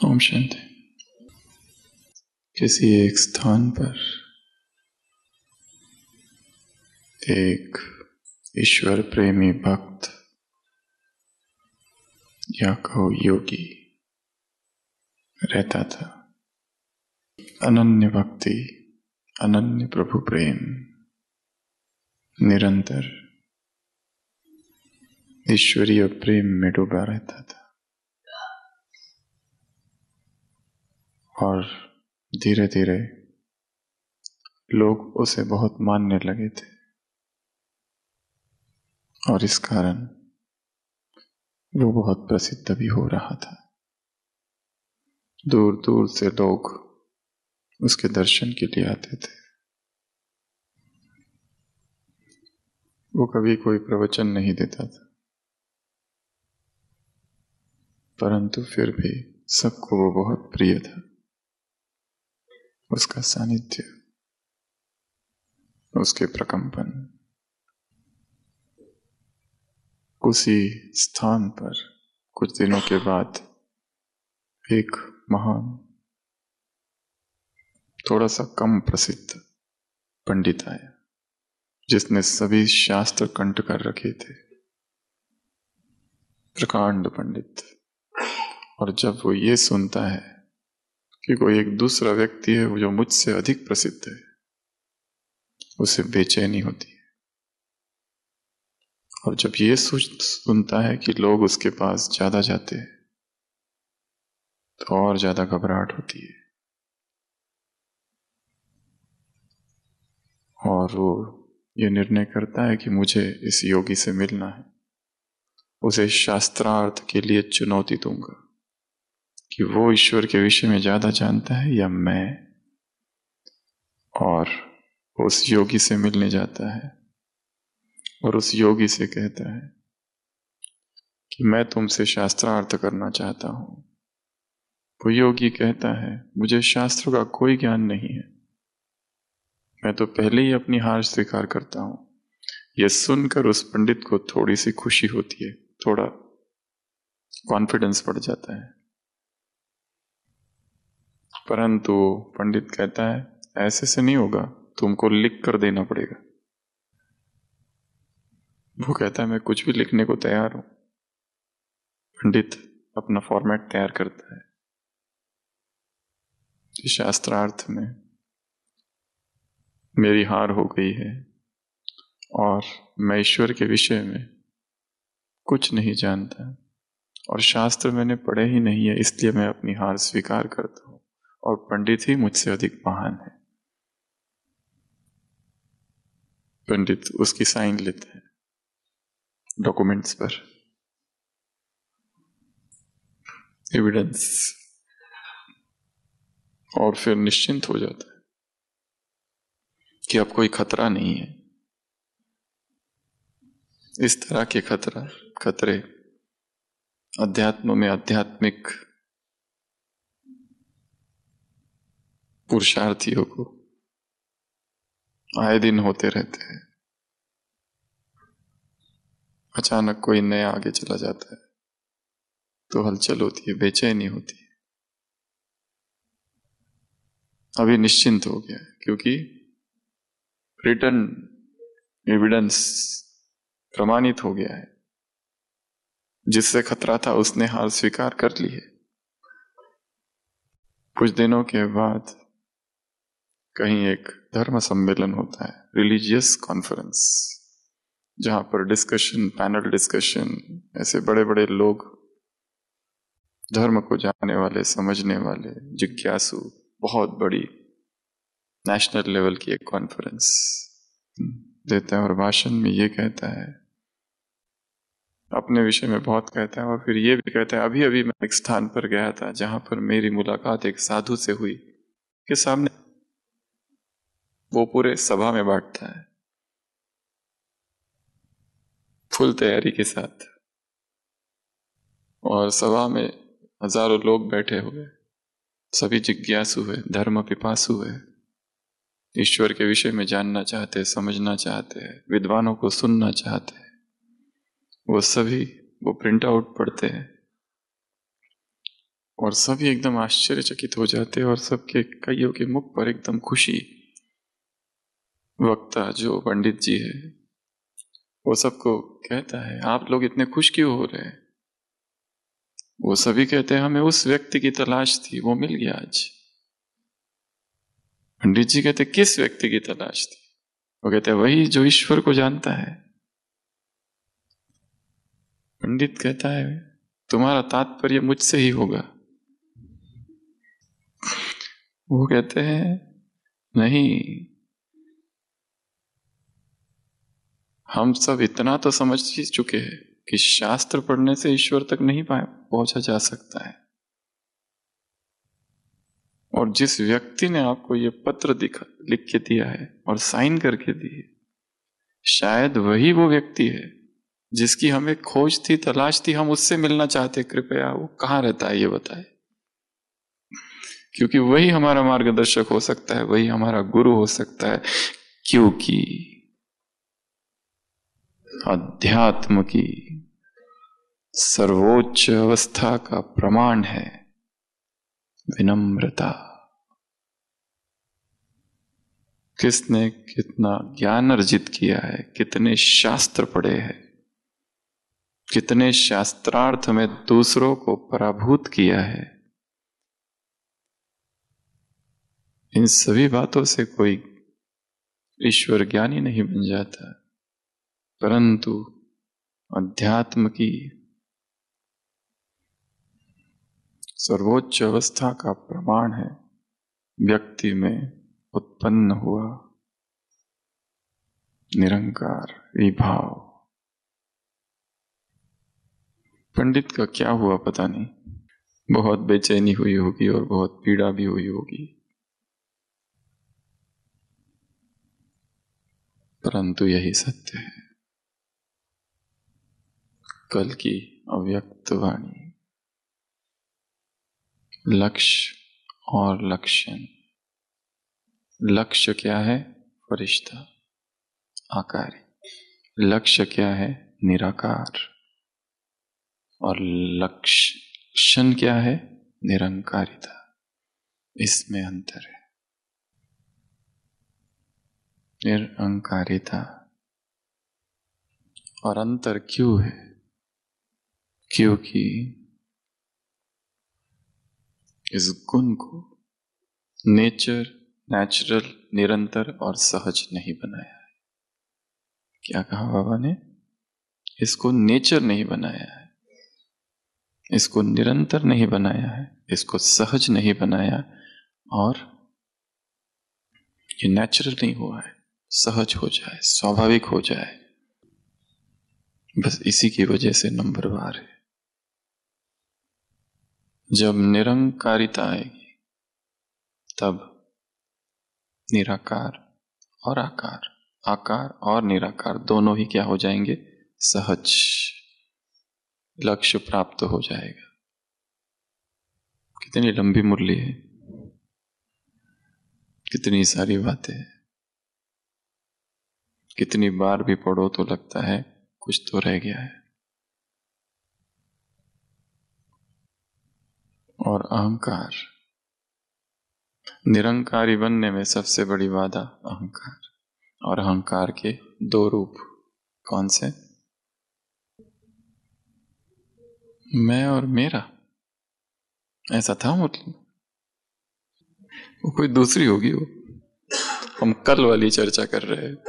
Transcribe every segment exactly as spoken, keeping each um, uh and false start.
ओम शांति। किसी एक स्थान पर एक ईश्वर प्रेमी भक्त या कहो योगी रहता था। अनन्य भक्ति, अनन्य प्रभु प्रेम, निरंतर ईश्वरीय प्रेम में डूबा रहता था और धीरे धीरे लोग उसे बहुत मानने लगे थे और इस कारण वो बहुत प्रसिद्ध भी हो रहा था। दूर दूर से लोग उसके दर्शन के लिए आते थे। वो कभी कोई प्रवचन नहीं देता था, परंतु फिर भी सबको वो बहुत प्रिय था। उसका सानिध्य, उसके प्रकंपन। उसी स्थान पर कुछ दिनों के बाद एक महान, थोड़ा सा कम प्रसिद्ध पंडित आया, जिसने सभी शास्त्र कंठ कर रखे थे। प्रकांड पंडित। और जब वो ये सुनता है कि कोई एक दूसरा व्यक्ति है जो मुझसे अधिक प्रसिद्ध है, उसे बेचैनी होती है। और जब ये सुनता है कि लोग उसके पास ज्यादा जाते हैं तो और ज्यादा घबराहट होती है और वो ये निर्णय करता है कि मुझे इस योगी से मिलना है। उसे शास्त्रार्थ के लिए चुनौती दूंगा कि वो ईश्वर के विषय में ज्यादा जानता है या मैं। और उस योगी से मिलने जाता है और उस योगी से कहता है कि मैं तुमसे शास्त्रार्थ करना चाहता हूं। वो योगी कहता है, मुझे शास्त्रों का कोई ज्ञान नहीं है, मैं तो पहले ही अपनी हार स्वीकार करता हूं। यह सुनकर उस पंडित को थोड़ी सी खुशी होती है, थोड़ा कॉन्फिडेंस बढ़ जाता है। परंतु पंडित कहता है, ऐसे से नहीं होगा, तुमको लिख कर देना पड़ेगा। वो कहता है, मैं कुछ भी लिखने को तैयार हूं। पंडित अपना फॉर्मेट तैयार करता है कि शास्त्रार्थ में मेरी हार हो गई है और मैं ईश्वर के विषय में कुछ नहीं जानता और शास्त्र मैंने पढ़े ही नहीं है, इसलिए मैं अपनी हार स्वीकार करता हूं और पंडित ही मुझसे अधिक महान है। पंडित उसकी साइन लेते हैं डॉक्यूमेंट्स पर, एविडेंस, और फिर निश्चिंत हो जाता है कि अब कोई खतरा नहीं है। इस तरह के खतरा खतरे अध्यात्म में आध्यात्मिक पुरुषार्थियों को आए दिन होते रहते हैं। अचानक कोई नया आगे चला जाता है तो हलचल होती है, बेचैनी होती है। अभी निश्चिंत हो गया है क्योंकि रिटर्न एविडेंस प्रमाणित हो गया है। जिससे खतरा था उसने हार स्वीकार कर ली है। कुछ दिनों के बाद कहीं एक धर्म सम्मेलन होता है, रिलीजियस कॉन्फ्रेंस, जहां पर डिस्कशन, पैनल डिस्कशन, ऐसे बड़े बड़े लोग, धर्म को जानने वाले, समझने वाले, जिज्ञासु, बहुत बड़ी नेशनल लेवल की एक कॉन्फ्रेंस देता है और भाषण में ये कहता है, अपने विषय में बहुत कहता है और फिर ये भी कहता है, अभी अभी मैं एक स्थान पर गया था जहां पर मेरी मुलाकात एक साधु से हुई के सामने। वो पूरे सभा में बांटता है फुल तैयारी के साथ और सभा में हजारों लोग बैठे हुए, सभी जिज्ञासु है, धर्म पिपासु है, ईश्वर के विषय में जानना चाहते हैं, समझना चाहते हैं, विद्वानों को सुनना चाहते हैं। वो सभी वो प्रिंट आउट पढ़ते हैं और सभी एकदम आश्चर्यचकित हो जाते और सबके कईयों के मुख पर एकदम खुशी। वक्ता जो पंडित जी है वो सबको कहता है, आप लोग इतने खुश क्यों हो रहे हैं? वो सभी कहते हैं, हमें उस व्यक्ति की तलाश थी, वो मिल गया आज। पंडित जी कहते, किस व्यक्ति की तलाश थी? वो कहते हैं, वही जो ईश्वर को जानता है। पंडित कहता है, तुम्हारा तात्पर्य मुझसे ही होगा। वो कहते हैं, नहीं, हम सब इतना तो समझ ही चुके हैं कि शास्त्र पढ़ने से ईश्वर तक नहीं पहुंचा जा सकता है। और जिस व्यक्ति ने आपको ये पत्र दिखा लिख के दिया है और साइन करके दी है, शायद वही वो व्यक्ति है जिसकी हमें खोज थी, तलाश थी, हम उससे मिलना चाहते। कृपया वो कहाँ रहता है ये बताए, क्योंकि वही हमारा मार्गदर्शक हो सकता है, वही हमारा गुरु हो सकता है, क्योंकि अध्यात्म की सर्वोच्च अवस्था का प्रमाण है विनम्रता। किसने कितना ज्ञान अर्जित किया है, कितने शास्त्र पढ़े हैं, कितने शास्त्रार्थ में दूसरों को पराभूत किया है, इन सभी बातों से कोई ईश्वर ज्ञानी नहीं बन जाता, परंतु अध्यात्म की सर्वोच्च अवस्था का प्रमाण है व्यक्ति में उत्पन्न हुआ निरंकार विभाव। पंडित का क्या हुआ पता नहीं, बहुत बेचैनी हुई होगी और बहुत पीड़ा भी हुई होगी, परंतु यही सत्य है। कल की अव्यक्त वाणी, लक्ष्य और लक्षण। लक्ष्य क्या है? फरिश्ता आकारी। लक्ष्य क्या है? निराकार। और लक्षण क्या है? निरंकारिता। इसमें अंतर है। निरंकारिता। और अंतर क्यों है? क्योंकि इस गुण को नेचर, नेचुरल, निरंतर और सहज नहीं बनाया है। क्या कहा बाबा ने? इसको नेचर नहीं बनाया है, इसको निरंतर नहीं बनाया है, इसको सहज नहीं बनाया, और ये नेचुरल नहीं हुआ है, सहज हो जाए, स्वाभाविक हो जाए, बस इसी की वजह से नंबरवार है। जब निरंकारिता आएगी तब निराकार और आकार, आकार और निराकार दोनों ही क्या हो जाएंगे? सहज। लक्ष्य प्राप्त हो जाएगा। कितनी लंबी मुरली है, कितनी सारी बातें, कितनी बार भी पढ़ो तो लगता है कुछ तो रह गया है। और अहंकार, निरंकारी बनने में सबसे बड़ी बाधा अहंकार। और अहंकार के दो रूप, कौन से? मैं और मेरा, ऐसा था मतलब, वो कोई दूसरी होगी, वो हम कल वाली चर्चा कर रहे हैं।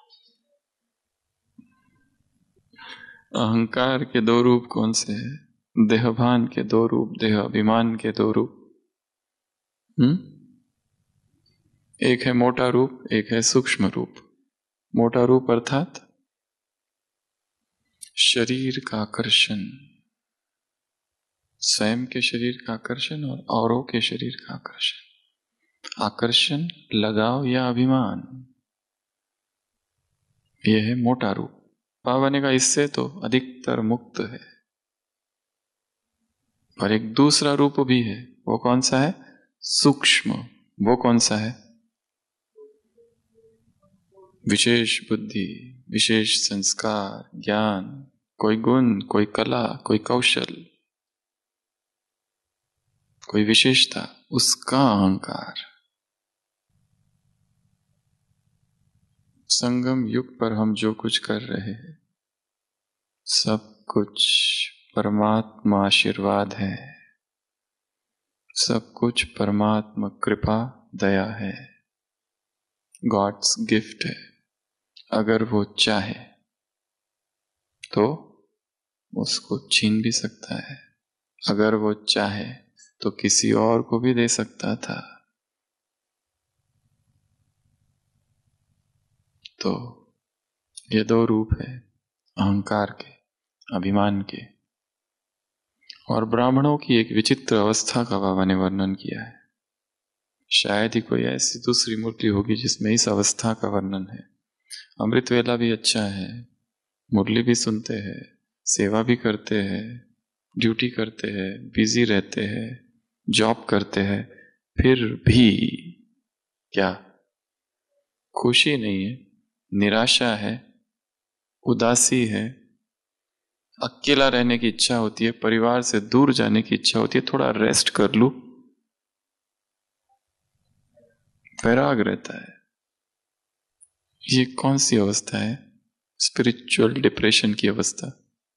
अहंकार के दो रूप कौन से हैं? देहभान के दो रूप, देह अभिमान के दो रूप। हम्म एक है मोटा रूप, एक है सूक्ष्म रूप। मोटा रूप अर्थात शरीर का आकर्षण, स्वयं के शरीर का आकर्षण और औरों के शरीर का आकर्षण। आकर्षण, लगाव या अभिमान, यह है मोटा रूप। बाबा ने कहा इससे तो अधिकतर मुक्त है। और एक दूसरा रूप भी है, वो कौन सा है? सूक्ष्म। वो कौन सा है? विशेष बुद्धि, विशेष संस्कार, ज्ञान, कोई गुण, कोई कला, कोई कौशल। कोई विशेषता, उसका अहंकार। संगम युग पर हम जो कुछ कर रहे हैं सब कुछ परमात्मा आशीर्वाद है, सब कुछ परमात्मा कृपा दया है, गॉड्स गिफ्ट है। अगर वो चाहे तो उसको छीन भी सकता है, अगर वो चाहे तो किसी और को भी दे सकता था। तो ये दो रूप है, अहंकार के, अभिमान के। और ब्राह्मणों की एक विचित्र अवस्था का बाबा ने वर्णन किया है। शायद ही कोई ऐसी दूसरी मुरली होगी जिसमें इस अवस्था का वर्णन है। अमृत वेला भी अच्छा है, मुरली भी सुनते हैं, सेवा भी करते हैं, ड्यूटी करते हैं, बिजी रहते हैं, जॉब करते हैं, फिर भी क्या खुशी नहीं है, निराशा है, उदासी है, अकेला रहने की इच्छा होती है, परिवार से दूर जाने की इच्छा होती है, थोड़ा रेस्ट कर लूं, वैराग रहता है। ये कौन सी अवस्था है? स्पिरिचुअल डिप्रेशन की अवस्था।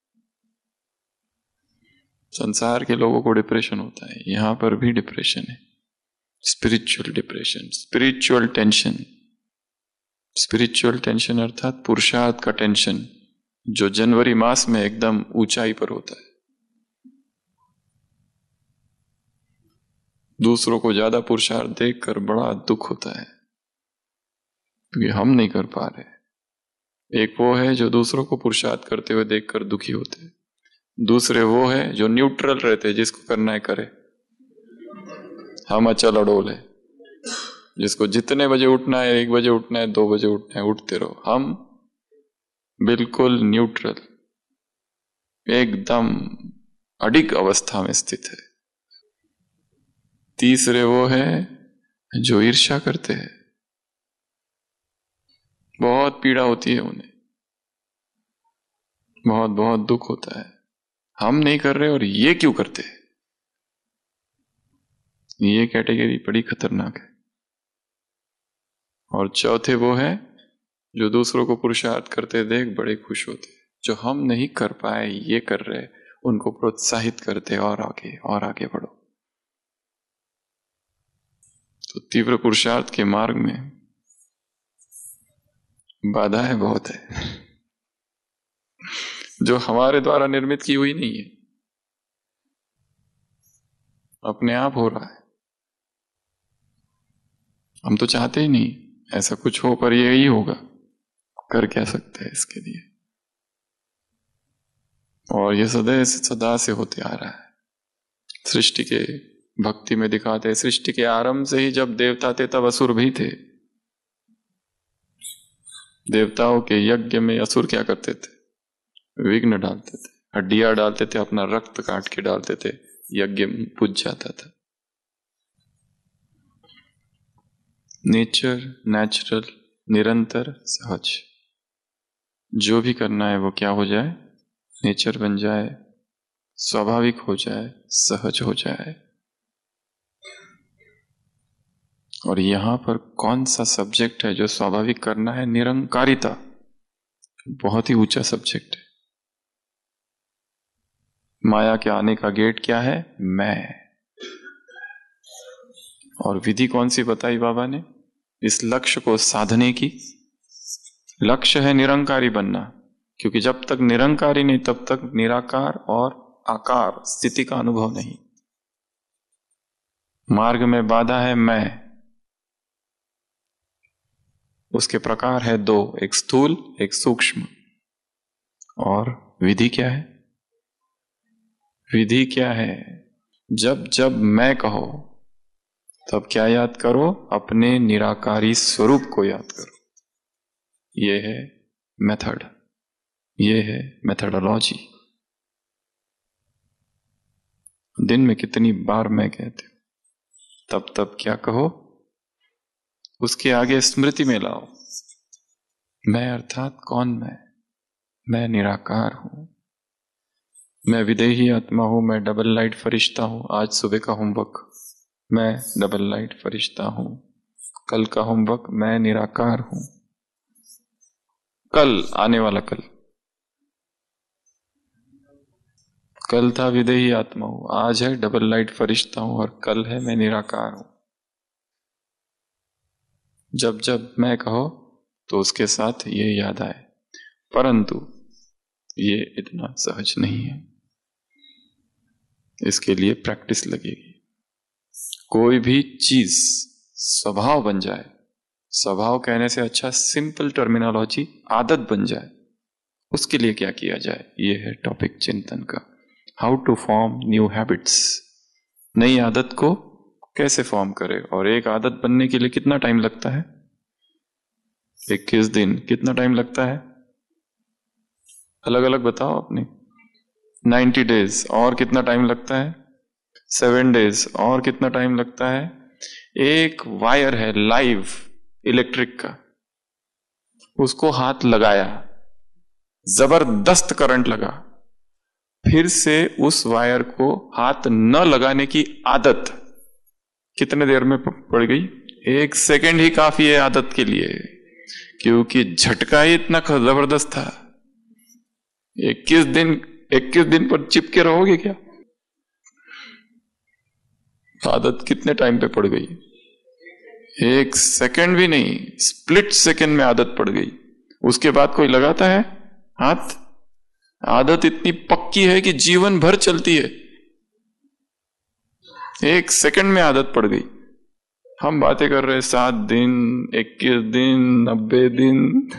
संसार के लोगों को डिप्रेशन होता है, यहां पर भी डिप्रेशन है, spiritual depression, spiritual tension. Spiritual tension अर्थात पुरुषार्थ का टेंशन, जो जनवरी मास में एकदम ऊंचाई पर होता है। दूसरों को ज्यादा पुरुषार्थ देखकर बड़ा दुख होता है क्योंकि हम नहीं कर पा रहे। एक वो है जो दूसरों को पुरुषार्थ करते हुए देखकर दुखी होते हैं, दूसरे वो है जो न्यूट्रल रहते, जिसको करना है करे, हम अचल अडोल है, जिसको जितने बजे उठना है, एक बजे उठना है, दो बजे उठना है, उठते रहो। हम बिल्कुल न्यूट्रल, एकदम अडिग अवस्था में स्थित है। तीसरे वो है जो ईर्ष्या करते हैं, बहुत पीड़ा होती है उन्हें, बहुत बहुत दुख होता है, हम नहीं कर रहे और ये क्यों करते हैं। ये कैटेगरी बड़ी खतरनाक है। और चौथे वो है जो दूसरों को पुरुषार्थ करते देख बड़े खुश होते, जो हम नहीं कर पाए ये कर रहे, उनको प्रोत्साहित करते और आगे और आगे बढ़ो। तो तीव्र पुरुषार्थ के मार्ग में बाधाएं बहुत है जो हमारे द्वारा निर्मित की हुई नहीं है, अपने आप हो रहा है। हम तो चाहते ही नहीं ऐसा कुछ हो, पर यही होगा, कर क्या सकते हैं इसके लिए। और ये सदैव सदा से होते आ रहा है। सृष्टि के भक्ति में दिखाते, सृष्टि के आरंभ से ही जब देवता थे तब असुर भी थे। देवताओं के यज्ञ में असुर क्या करते थे? विघ्न डालते थे, हड्डियां डालते थे, अपना रक्त काट के डालते थे, यज्ञ बुझ जाता था। नेचर, नेचुरल, निरंतर, सहज, जो भी करना है वो क्या हो जाए? नेचर बन जाए, स्वाभाविक हो जाए, सहज हो जाए। और यहां पर कौन सा सब्जेक्ट है जो स्वाभाविक करना है? निरंकारिता, बहुत ही ऊंचा सब्जेक्ट है। माया के आने का गेट क्या है? मैं। और विधि कौन सी बताई बाबा ने इस लक्ष्य को साधने की? लक्ष्य है निरंकारी बनना, क्योंकि जब तक निरंकारी नहीं तब तक निराकार और आकार स्थिति का अनुभव नहीं। मार्ग में बाधा है मैं, उसके प्रकार है दो, एक स्थूल एक सूक्ष्म। और विधि क्या है? विधि क्या है? जब जब मैं कहो तब क्या याद करो? अपने निराकारी स्वरूप को याद करो। यह है मेथड, यह है मेथडोलॉजी। दिन में कितनी बार मैं कहते हो, तब तब क्या कहो? उसके आगे स्मृति में लाओ, मैं अर्थात कौन? मैं मैं निराकार हूं। मैं विदेही आत्मा हूं, मैं डबल लाइट फरिश्ता हूं। आज सुबह का होमवर्क, मैं डबल लाइट फरिश्ता हूं। कल का होमवर्क, मैं निराकार हूं। कल, आने वाला कल, कल था विदेही आत्मा हूं, आज है डबल लाइट फरिश्ता हूं, और कल है मैं निराकार हूं। जब जब मैं कहो तो उसके साथ ये याद आए, परंतु ये इतना सहज नहीं है, इसके लिए प्रैक्टिस लगेगी। कोई भी चीज स्वभाव बन जाए, स्वभाव कहने से अच्छा सिंपल टर्मिनोलॉजी आदत बन जाए, उसके लिए क्या किया जाए, ये है टॉपिक चिंतन का। How to form new habits, नई आदत को कैसे फॉर्म करे, और एक आदत बनने के लिए कितना टाइम लगता है? इक्कीस दिन। कितना टाइम लगता है? अलग अलग बताओ अपने। Ninety days. और कितना टाइम लगता है? Seven days. और कितना टाइम लगता है? एक वायर है लाइव इलेक्ट्रिक का, उसको हाथ लगाया, जबरदस्त करंट लगा, फिर से उस वायर को हाथ न लगाने की आदत कितने देर में पड़ गई? एक सेकंड ही काफी है आदत के लिए, क्योंकि झटका ही इतना जबरदस्त था। इक्कीस दिन इक्कीस दिन पर चिपके रहोगे क्या? आदत कितने टाइम पे पड़ गई? एक सेकंड भी नहीं, स्प्लिट सेकंड में आदत पड़ गई। उसके बाद कोई लगाता है हाथ? आदत इतनी पक्की है कि जीवन भर चलती है। एक सेकंड में आदत पड़ गई। हम बातें कर रहे सात दिन, इक्कीस दिन, नब्बे दिन।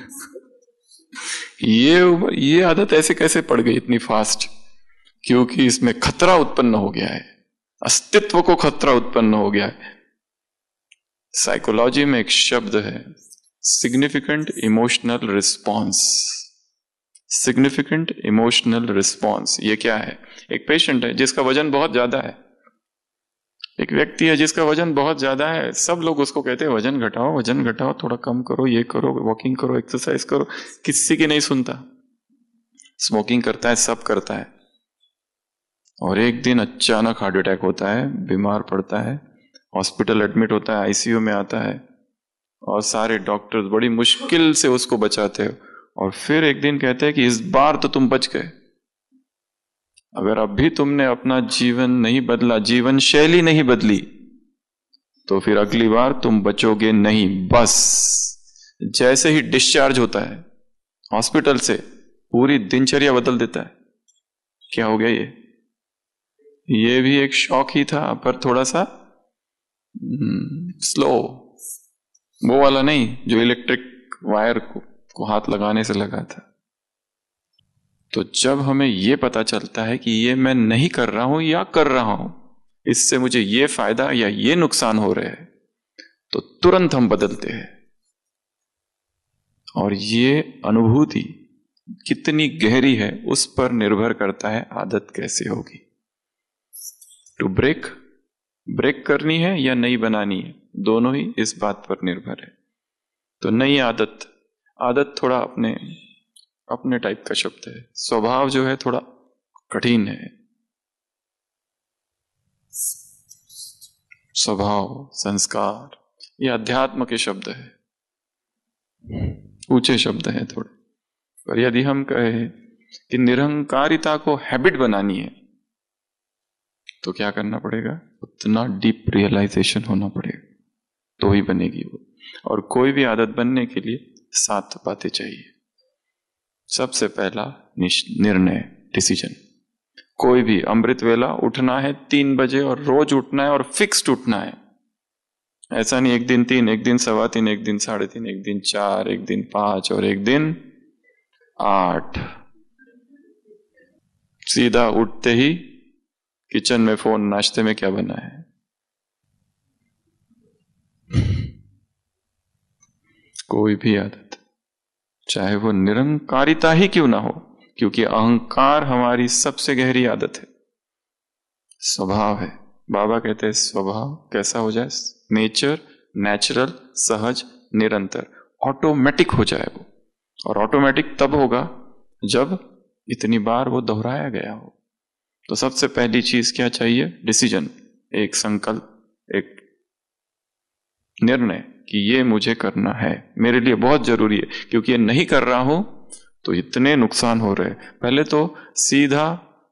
ये ये आदत ऐसे कैसे पड़ गई इतनी फास्ट? क्योंकि इसमें खतरा उत्पन्न हो गया है, अस्तित्व को खतरा उत्पन्न हो गया है। साइकोलॉजी में एक शब्द है, significant emotional response. Significant emotional response, ये क्या है? एक पेशेंट है जिसका वजन बहुत ज्यादा है, एक व्यक्ति है जिसका वजन बहुत ज्यादा है। सब लोग उसको कहते हैं वजन घटाओ, वजन घटाओ, थोड़ा कम करो, ये करो, वॉकिंग करो, एक्सरसाइज करो। किसी की नहीं सुनता। स्मोकिंग करता है, सब करता है, और एक दिन अचानक हार्ट अटैक होता है, बीमार पड़ता है, हॉस्पिटल एडमिट होता है, आईसीयू में आता है, और सारे डॉक्टर्स बड़ी मुश्किल से उसको बचाते हो, और फिर एक दिन कहते हैं कि इस बार तो तुम बच गए। अगर अभी तुमने अपना जीवन नहीं बदला, जीवन शैली नहीं बदली, तो फिर अगली बार तुम बचोगे नहीं। बस जैसे ही डिस्चार्ज होता है हॉस्पिटल से, पूरी दिनचर्या बदल देता है। क्या हो गया? ये ये भी एक शॉक ही था, पर थोड़ा सा स्लो, वो वाला नहीं जो इलेक्ट्रिक वायर को, को हाथ लगाने से लगा था। तो जब हमें यह पता चलता है कि ये मैं नहीं कर रहा हूं या कर रहा हूं, इससे मुझे ये फायदा या ये नुकसान हो रहे हैं, तो तुरंत हम बदलते हैं। और ये अनुभूति कितनी गहरी है उस पर निर्भर करता है आदत कैसे होगी। टू ब्रेक, ब्रेक करनी है या नई बनानी है, दोनों ही इस बात पर निर्भर है। तो नई आदत, आदत थोड़ा अपने अपने टाइप का शब्द है। स्वभाव जो है थोड़ा कठिन है। स्वभाव, संस्कार, ये अध्यात्म के शब्द है, ऊंचे शब्द हैं थोड़े। पर यदि हम कहें कि निरहंकारिता को हैबिट बनानी है, तो क्या करना पड़ेगा? उतना डीप रियलाइजेशन होना पड़ेगा, तो ही बनेगी वो। और कोई भी आदत बनने के लिए सात बातें चाहिए। सबसे पहला निर्णय, डिसीजन। कोई भी अमृत वेला उठना है तीन बजे, और रोज उठना है, और फिक्स्ड उठना है। ऐसा नहीं एक दिन तीन, एक दिन सवा तीन, एक दिन साढ़े तीन, एक दिन चार, एक दिन पांच, और एक दिन आठ। सीधा उठते ही किचन में फोन, नाश्ते में क्या बना है। कोई भी आदत, चाहे वो निरंकारिता ही क्यों ना हो, क्योंकि अहंकार हमारी सबसे गहरी आदत है, स्वभाव है। बाबा कहते हैं स्वभाव कैसा हो जाए? नेचर, नेचुरल, सहज, निरंतर, ऑटोमेटिक हो जाए वो। और ऑटोमेटिक तब होगा जब इतनी बार वो दोहराया गया हो। तो सबसे पहली चीज क्या चाहिए? डिसीजन, एक संकल्प, एक निर्णय कि ये मुझे करना है, मेरे लिए बहुत जरूरी है, क्योंकि ये नहीं कर रहा हूं तो इतने नुकसान हो रहे हैं। पहले तो सीधा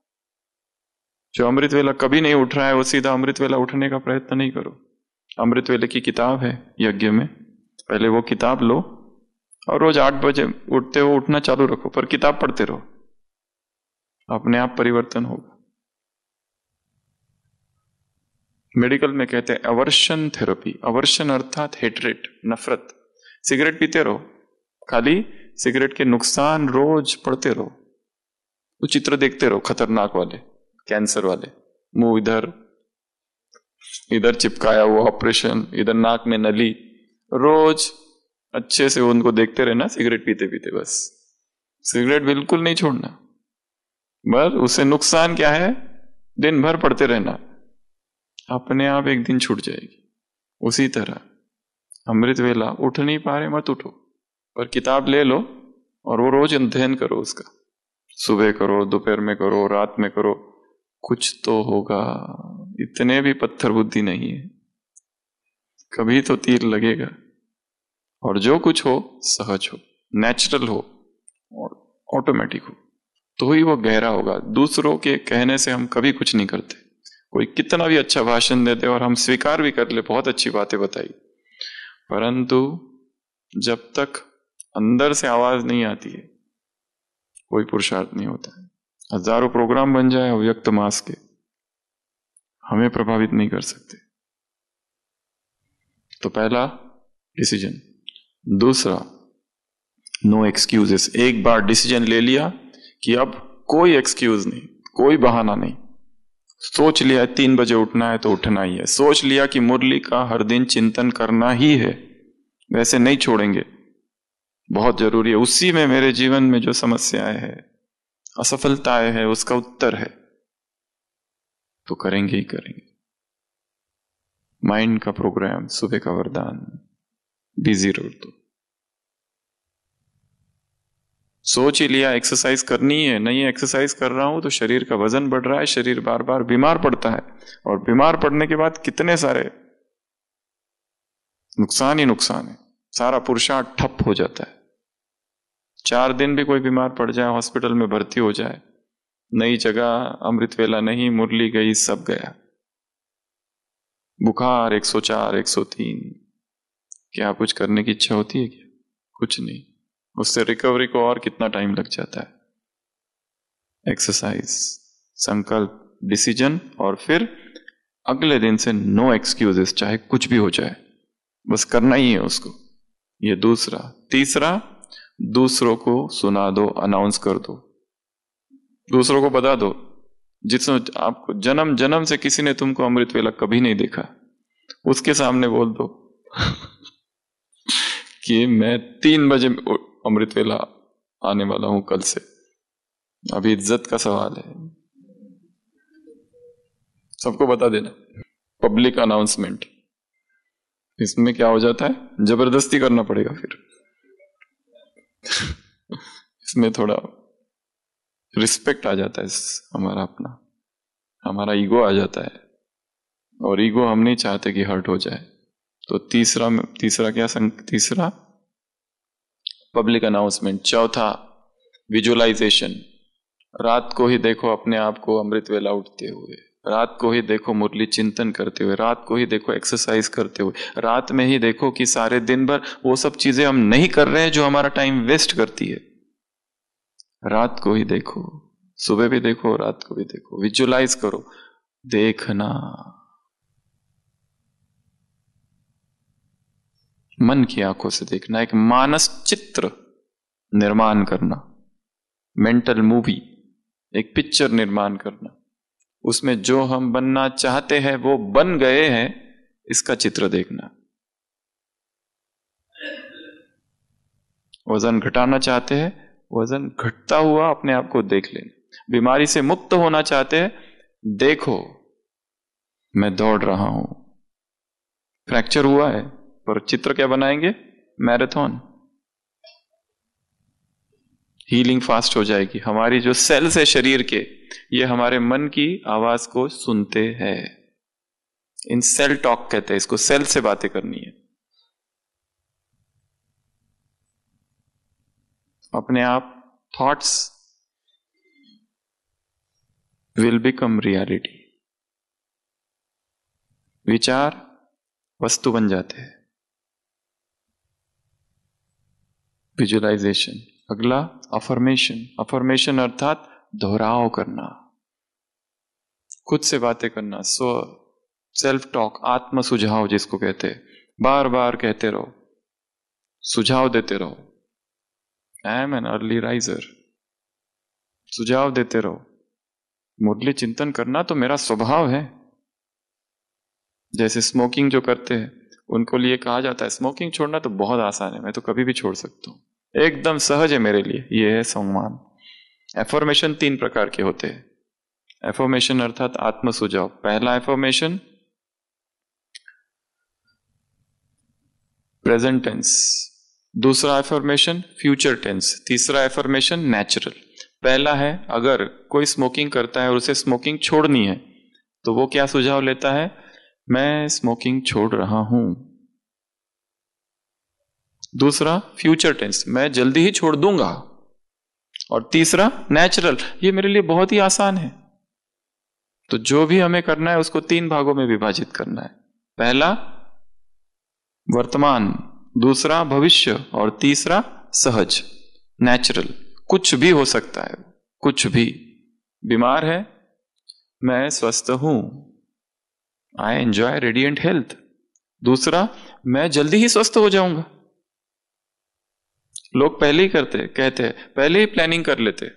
जो अमृत वेला कभी नहीं उठ रहा है वो सीधा अमृत वेला उठने का प्रयत्न नहीं करो। अमृत वेले की किताब है यज्ञ में, पहले वो किताब लो और रोज आठ बजे उठते हो उठना चालू रखो, पर किताब पढ़ते रहो, अपने आप परिवर्तन होगा। मेडिकल में कहते हैं अवर्शन थेरेपी। अवर्शन अर्थात हेट्रेट, नफरत। सिगरेट पीते रहो, खाली सिगरेट के नुकसान रोज पढ़ते रहो, वो चित्र देखते रहो खतरनाक वाले, कैंसर वाले, मुंह इधर इधर चिपकाया हुआ ऑपरेशन, इधर नाक में नली, रोज अच्छे से उनको देखते रहना सिगरेट पीते पीते। बस सिगरेट बिल्कुल नहीं छोड़ना, बस उससे नुकसान क्या है दिन भर पढ़ते रहना, अपने आप एक दिन छूट जाएगी। उसी तरह अमृत वेला उठ नहीं पा रहे, मत उठो, पर किताब ले लो और वो रोज अध्ययन करो उसका। सुबह करो, दोपहर में करो, रात में करो, कुछ तो होगा। इतने भी पत्थर बुद्धि नहीं है, कभी तो तीर लगेगा। और जो कुछ हो सहज हो, नेचुरल हो और ऑटोमेटिक हो, तो ही वो गहरा होगा। दूसरों के कहने से हम कभी कुछ नहीं करते। कोई कितना भी अच्छा भाषण देते और हम स्वीकार भी कर ले, बहुत अच्छी बातें बताई, परंतु जब तक अंदर से आवाज नहीं आती है कोई पुरुषार्थ नहीं होता है। हजारों प्रोग्राम बन जाए अव्यक्त मास के, हमें प्रभावित नहीं कर सकते। तो पहला डिसीजन। दूसरा, नो एक्सक्यूजेस। एक बार डिसीजन ले लिया कि अब कोई एक्सक्यूज नहीं, कोई बहाना नहीं। सोच लिया तीन बजे उठना है तो उठना ही है, सोच लिया कि मुरली का हर दिन चिंतन करना ही है, वैसे नहीं छोड़ेंगे, बहुत जरूरी है। उसी में मेरे जीवन में जो समस्याएं हैं, असफलताएं है, उसका उत्तर है, तो करेंगे ही करेंगे। माइंड का प्रोग्राम, सुबह का वरदान, बिजी रहो। तो सोच ही लिया एक्सरसाइज करनी है, नहीं एक्सरसाइज कर रहा हूं तो शरीर का वजन बढ़ रहा है, शरीर बार बार बीमार पड़ता है, और बीमार पड़ने के बाद कितने सारे नुकसान ही नुकसान है, सारा पुरुषार्थ ठप हो जाता है। चार दिन भी कोई बीमार पड़ जाए, हॉस्पिटल में भर्ती हो जाए, नई जगह, अमृत वेला नहीं, मुरली गई, सब गया। बुखार एक सौ चार, एक सौ तीन, क्या कुछ करने की इच्छा होती है क्या? कुछ नहीं। उससे रिकवरी को और कितना टाइम लग जाता है। एक्सरसाइज, संकल्प, डिसीजन, और फिर अगले दिन से नो एक्सक्यूजेस, चाहे कुछ भी हो जाए, बस करना ही है उसको। ये दूसरा। तीसरा, दूसरों को सुना दो, अनाउंस कर दो, दूसरों को बता दो। जिसने आपको जन्म जन्म से किसी ने तुमको अमृत वेला कभी नहीं देखा, उसके सामने बोल दो कि मैं तीन बजे अमृत वेला आने वाला हूं कल से। अभी इज्जत का सवाल है, सबको बता देना, पब्लिक अनाउंसमेंट। इसमें क्या हो जाता है, जबरदस्ती करना पड़ेगा फिर इसमें थोड़ा रिस्पेक्ट आ जाता है, हमारा अपना, हमारा ईगो आ जाता है, और ईगो हम नहीं चाहते कि हर्ट हो जाए। तो तीसरा तीसरा क्या संक, तीसरा पब्लिक अनाउंसमेंट। चौथा, विजुअलाइजेशन। रात को ही देखो अपने आप को अमृत वेला उठते हुए, रात को ही देखो मुरली चिंतन करते हुए, रात को ही देखो एक्सरसाइज करते हुए, रात में ही देखो कि सारे दिन भर वो सब चीजें हम नहीं कर रहे हैं जो हमारा टाइम वेस्ट करती है। रात को ही देखो, सुबह भी देखो, रात को भी देखो, विजुअलाइज करो, देखना, मन की आंखों से देखना, एक मानस चित्र निर्माण करना, मेंटल मूवी, एक पिक्चर निर्माण करना, उसमें जो हम बनना चाहते हैं वो बन गए हैं, इसका चित्र देखना। वजन घटाना चाहते हैं, वजन घटता हुआ अपने आप को देख लेना। बीमारी से मुक्त होना चाहते हैं, देखो मैं दौड़ रहा हूं, फ्रैक्चर हुआ है, पर चित्र क्या बनाएंगे, मैराथन। हीलिंग फास्ट हो जाएगी। हमारी जो सेल्स है शरीर के, ये हमारे मन की आवाज को सुनते हैं। इन सेल टॉक कहते हैं इसको, सेल से बातें करनी है। अपने आप थॉट्स विल बिकम रियलिटी। विचार वस्तु बन जाते हैं। विजुअलाइजेशन। अगला अफर्मेशन। अफर्मेशन अर्थात दोहराव करना, खुद से बातें करना, स्व सेल्फ टॉक, आत्म सुझाव जिसको कहते हैं। बार बार कहते रहो, सुझाव देते रहो। I am an early riser, सुझाव देते रहो। मुरली चिंतन करना तो मेरा स्वभाव है। जैसे स्मोकिंग जो करते हैं उनको लिए कहा जाता है स्मोकिंग छोड़ना तो बहुत आसान है, मैं तो कभी भी छोड़ सकता हूं, एकदम सहज है मेरे लिए। यह है सम्मान। एफर्मेशन तीन प्रकार के होते हैं। एफर्मेशन अर्थात आत्म सुझाव। पहला एफर्मेशन प्रेजेंट टेंस, दूसरा एफर्मेशन फ्यूचर टेंस, तीसरा एफर्मेशन नेचुरल। पहला है अगर कोई स्मोकिंग करता है और उसे स्मोकिंग छोड़नी है तो वो क्या सुझाव लेता है, मैं स्मोकिंग छोड़ रहा हूं। दूसरा फ्यूचर टेंस, मैं जल्दी ही छोड़ दूंगा। और तीसरा नेचुरल, ये मेरे लिए बहुत ही आसान है। तो जो भी हमें करना है उसको तीन भागों में विभाजित करना है। पहला वर्तमान, दूसरा भविष्य और तीसरा सहज नेचुरल। कुछ भी हो सकता है, कुछ भी। बीमार है, मैं स्वस्थ हूं, आई एंजॉय रेडिएंट हेल्थ। दूसरा, मैं जल्दी ही स्वस्थ हो जाऊंगा। लोग पहले ही करते कहते हैं, पहले ही प्लानिंग कर लेते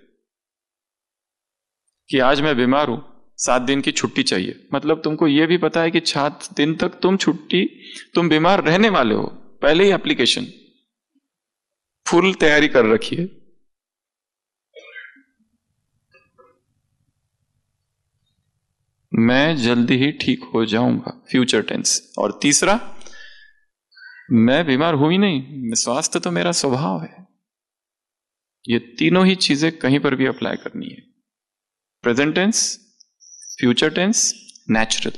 कि आज मैं बीमार हूं, सात दिन की छुट्टी चाहिए। मतलब तुमको यह भी पता है कि सात दिन तक तुम छुट्टी, तुम बीमार रहने वाले हो, पहले ही एप्लीकेशन फुल तैयारी कर रखी है। मैं जल्दी ही ठीक हो जाऊंगा, फ्यूचर टेंस। और तीसरा, मैं बीमार हुई नहीं, स्वास्थ्य तो मेरा स्वभाव है। ये तीनों ही चीजें कहीं पर भी अप्लाई करनी है। Present tense, future tense, natural.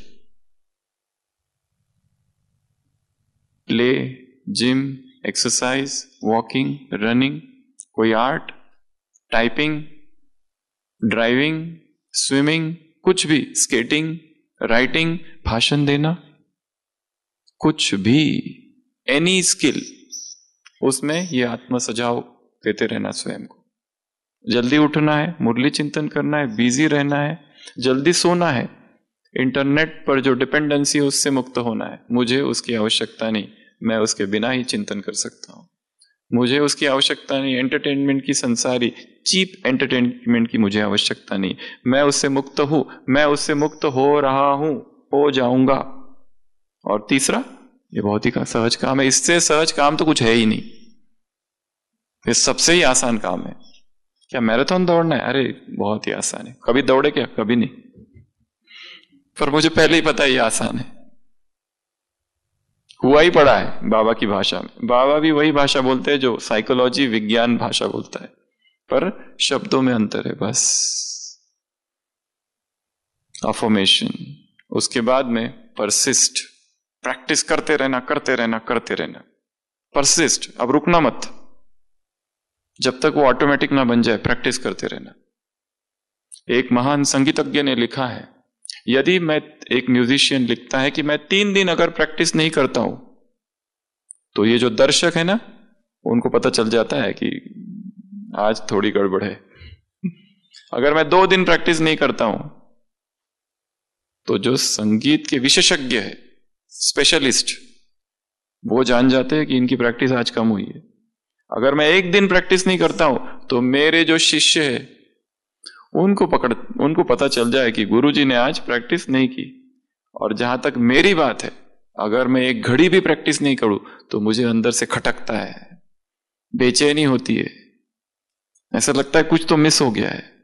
Play, gym, exercise, walking, running, कोई आर्ट, टाइपिंग, ड्राइविंग, स्विमिंग, कुछ भी, स्केटिंग, राइटिंग, भाषण देना, कुछ भी, एनी स्किल, उसमें ये आत्म सजाव देते रहना स्वयं को। जल्दी उठना है, मुरली चिंतन करना है, बिजी रहना है, जल्दी सोना है, इंटरनेट पर जो डिपेंडेंसी है उससे मुक्त होना है। मुझे उसकी आवश्यकता नहीं, मैं उसके बिना ही चिंतन कर सकता हूं। मुझे उसकी आवश्यकता नहीं, एंटरटेनमेंट की, संसारी चीप एंटरटेनमेंट की मुझे आवश्यकता नहीं। मैं उससे मुक्त हूं, मैं उससे मुक्त हो रहा हूं, हो जाऊंगा। और तीसरा, ये बहुत ही सहज काम है। इससे सहज काम तो कुछ है ही नहीं। ये सबसे ही आसान काम है। क्या मैराथन दौड़ना है? अरे बहुत ही आसान है। कभी दौड़े क्या? कभी नहीं, पर मुझे पहले ही पता है ये आसान है। हुआ ही पड़ा है बाबा की भाषा में। बाबा भी वही भाषा बोलते हैं जो साइकोलॉजी विज्ञान भाषा बोलता है, पर शब्दों में अंतर है बस। अफर्मेशन, उसके बाद में परसिस्ट, प्रैक्टिस करते रहना, करते रहना, करते रहना। परसिस्ट, अब रुकना मत, जब तक वो ऑटोमेटिक ना बन जाए, प्रैक्टिस करते रहना। एक महान संगीतज्ञ ने लिखा है, यदि मैं, एक म्यूजिशियन लिखता है कि मैं तीन दिन अगर प्रैक्टिस नहीं करता हूं तो ये जो दर्शक है ना, उनको पता चल जाता है कि आज थोड़ी गड़बड़ है। अगर मैं दो दिन प्रैक्टिस नहीं करता हूं तो जो संगीत के विशेषज्ञ है, स्पेशलिस्ट, वो जान जाते हैं कि इनकी प्रैक्टिस आज कम हुई है। अगर मैं एक दिन प्रैक्टिस नहीं करता हूं तो मेरे जो शिष्य है उनको पकड़ उनको पता चल जाए कि गुरुजी ने आज प्रैक्टिस नहीं की। और जहां तक मेरी बात है, अगर मैं एक घड़ी भी प्रैक्टिस नहीं करूं तो मुझे अंदर से खटकता है, बेचैनी होती है, ऐसा लगता है कुछ तो मिस हो गया है।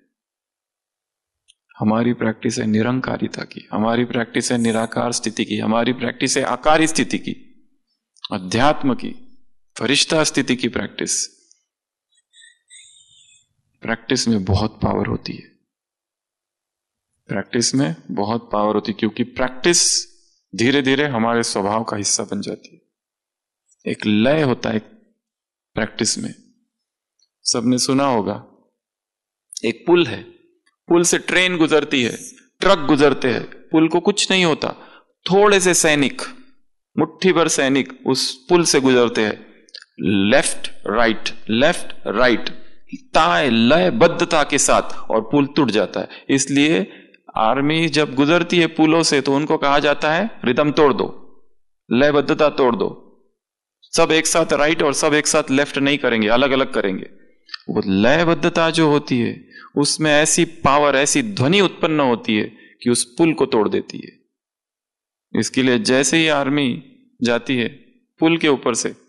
हमारी प्रैक्टिस है निरंकारिता की, हमारी प्रैक्टिस है निराकार स्थिति की, हमारी प्रैक्टिस है आकार स्थिति की, अध्यात्म की, फरिश्ता स्थिति की प्रैक्टिस। प्रैक्टिस में बहुत पावर होती है, प्रैक्टिस में बहुत पावर होती है, क्योंकि प्रैक्टिस धीरे धीरे हमारे स्वभाव का हिस्सा बन जाती है। एक लय होता है प्रैक्टिस में। सबने सुना होगा, एक पुल है, पुल से ट्रेन गुजरती है, ट्रक गुजरते हैं, पुल को कुछ नहीं होता, थोड़े से सैनिक, मुट्ठी भर सैनिक उस पुल से गुजरते हैं, लेफ्ट राइट लेफ्ट राइट, ताय लय बद्धता के साथ, और पुल टूट जाता है। इसलिए आर्मी जब गुजरती है पुलों से तो उनको कहा जाता है रिदम तोड़ दो, लयबद्धता तोड़ दो, सब एक साथ राइट और सब एक साथ लेफ्ट नहीं करेंगे, अलग अलग करेंगे। वो लयबद्धता जो होती है उसमें ऐसी पावर, ऐसी ध्वनि उत्पन्न होती है कि उस पुल को तोड़ देती है। इसके लिए जैसे ही आर्मी जाती है पुल के ऊपर से,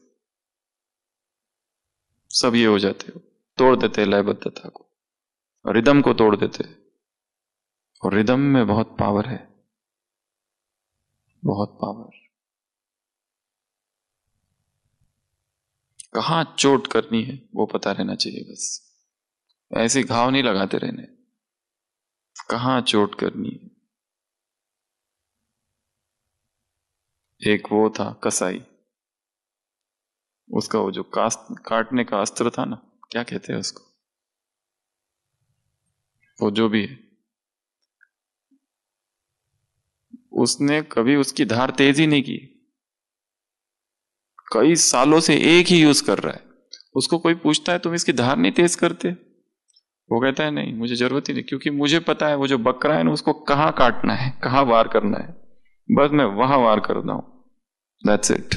सब ये हो जाते हो, तोड़ देते लयबद्धता को, रिदम को तोड़ देते। और रिदम में बहुत पावर है, बहुत पावर। कहां चोट करनी है वो पता रहना चाहिए, बस ऐसे घाव नहीं लगाते रहने, कहां चोट करनी है। एक वो था कसाई, उसका वो जो कास्ट काटने का अस्त्र था ना, क्या कहते हैं उसको, वो जो भी है, उसने कभी उसकी धार तेज ही नहीं की, कई सालों से एक ही यूज कर रहा है। उसको कोई पूछता है तुम इसकी धार नहीं तेज करते, वो कहता है नहीं, मुझे जरूरत ही नहीं, क्योंकि मुझे पता है वो जो बकरा है ना उसको कहां काटना है, कहां वार करना है, बस मैं वहां वार करता हूं, दैट्स इट।